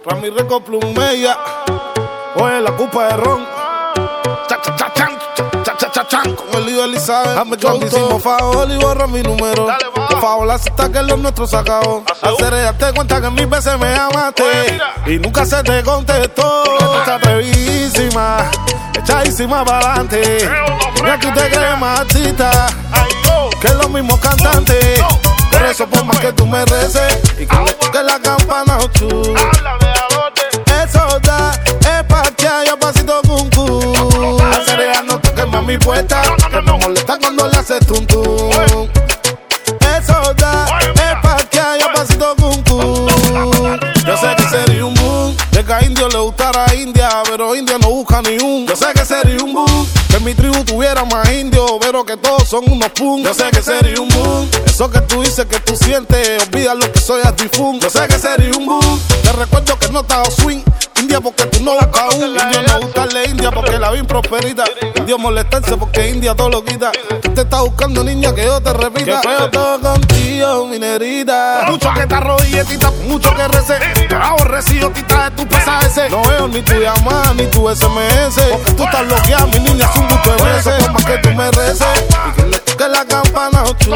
Rami Reco Plumella. Oye, la culpa de ron. Cha-cha-cha-chan. Con el lío Elizabeth. Hazme grandísimo favor y borra mi número. Dale, va. Por favor, acepta que lo nuestro se acabó. Hacer darte cuenta que mil veces me amaste. Y nunca se te contestó. Está brevísima, echadísima para adelante. Mira que usted cree más artista que los mismos cantantes. Por eso, por más que tú me reces y que le toque la campana, tú. Eso da, es parquear yo pasito cum cum. Hacer no toques más mi puerta, que me molesta cuando le haces tum tum. Eso da, es parquear yo pasito cum cum. Yo sé que sería un boom, de que a Indio le gustara India, pero India no busca ni un. Yo sé que sería un boom, que mi tribu tuviera más indios, pero que todos son unos pum. Yo sé que sería un boom, eso que tú dices que tú sientes, olvida lo que soy antifungo. Yo sé que sería un boom, te recuerdo que no estaba swing. India porque tú no buscas un. Indio no gustarle India porque la vi prosperita. Indio molestarse porque India todo lo quita. Tú te estás buscando, niña, que yo te repita. Que feo todo contigo, minerita. Mucho que te arrodilletita, mucho que recé. Te aborrecido, te trae tu pesaje. No veo ni tu llamada ni tu SMS. Porque tú estás bloqueada, mi niña, es un gusto de veces. Por más que tú me reces y que le toque la campana, tú.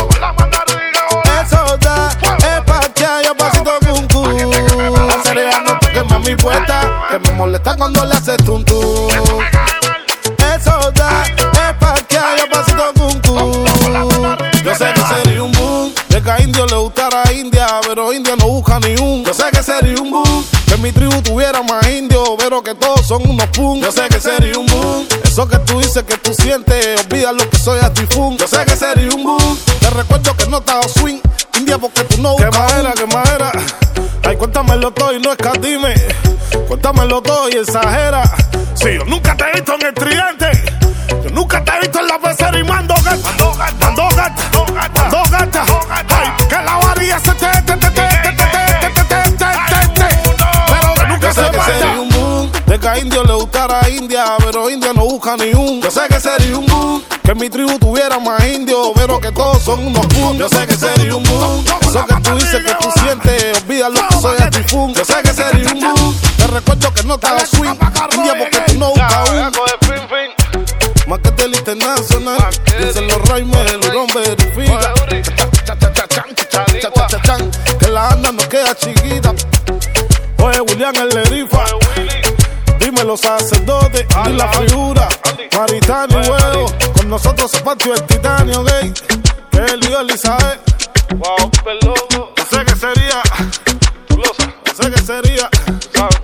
Eso da, es parquear yo pasito cum cum. No toques más mi puerta, que me molesta cuando le haces tum tum. Eso da, es parquear yo pasito cum cum. Yo sé que sería un boom, de que a Indio le gustara India, pero India no busca ni un. Yo sé que sería un boom, que mi tribu tuviera más indios, pero que todos son unos pum. Yo sé que sería un boom, eso que tú dices que tú sientes, olvida lo que soy antifun. Yo sé que sería un boom, te recuerdo que no estaba swing. India porque tú no buscas. ¿Qué madera? Ay, cuéntamelo todo y no escatime. Cuéntamelo todo y exagera. Si yo nunca te he visto en el tridente, yo nunca te he visto en la pecera y mando gata. Ay, que la varilla se te pero que nunca se que sería un boom, de que a Indio le gustara India, pero India no busca ni un. Yo sé que sería un boom, que mi tribu tuviera más indios, pero que todos son unos pum. Yo sé que sería un boom, eso que tú dices que tú sientes, olvida lo que soy antifun. Yo sé que sería un boom, te recuerdo que no estaba swing. India porque tú no buscas un. Más que del internacional, dicen los Raimel, el Lurón verifica. Que la anda no queda chiquita. Oye, William el Lerifa. Dime los sacerdotes y la figura. Maritano y huevo. Con nosotros se partió el titanio gay. Que el lío Elizabeth. Wow, peloco. No sé qué sería. No sé qué sería.